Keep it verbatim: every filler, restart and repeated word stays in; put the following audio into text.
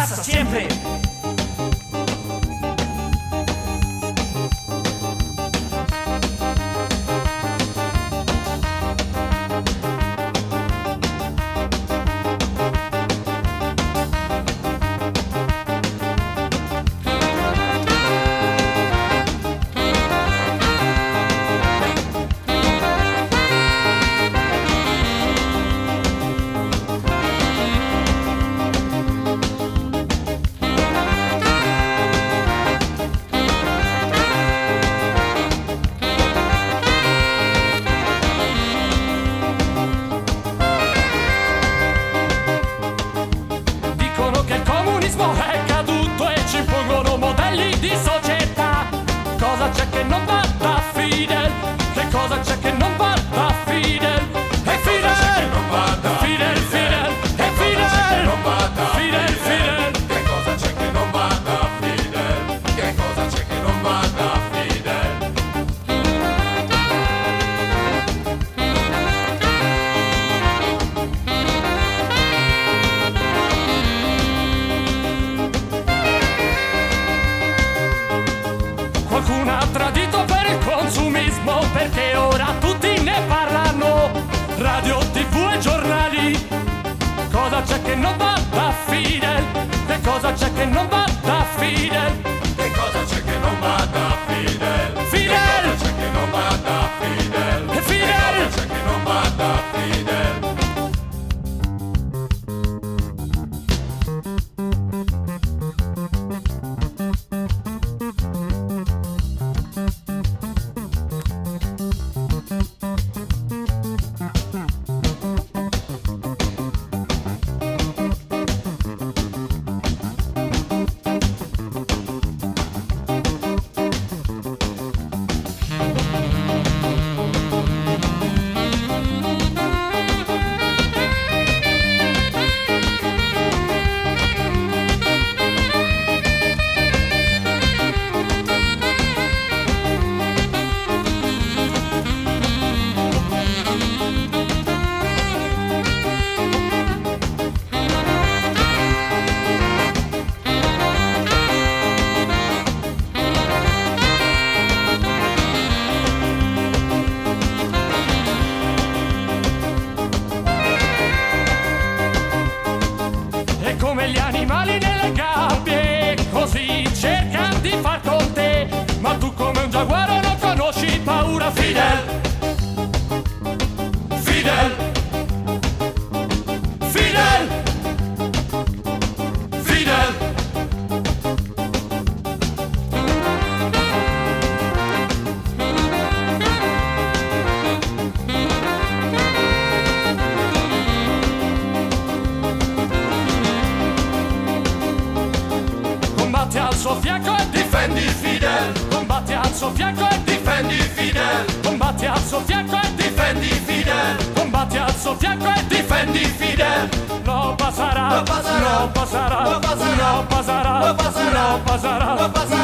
pasa siempre. È caduto e ci impongono modelli di società. Cosa c'è che non va da Fidel? Che cosa c'è che non va da Fidel? E Fidel! Fidel, Fidel! E Fidel! Fidel, Fidel! Che cosa c'è che non va da Fidel? Che cosa c'è che non va da Fidel? Qualcuno ha tradito per il consumismo, perché ora tutti ne parlano. Radio, tivù e giornali. Cosa c'è che non va da Fidel? Che cosa c'è che non va da Fidel? Che cosa c'è che non va da Fidel? Fidel! Che cosa c'è che non va da Fidel? E Fidel! Che cosa c'è che non va da Fidel? Come gli animali nelle gabbie, così cercano di far con te. Ma tu come un giaguaro non conosci paura. Fidel! Fidel! Fidel! Fidel! Combatti al suo fianco e Difendi Fidel! combatti al suo fianco e Difendi Fidel! combatti al suo fianco e Difendi Fidel! combatti al suo fianco e Difendi Fidel! no pasará, No pasará, no pasará, no pasará, no pasará, no pasará, no pasará, no pasará.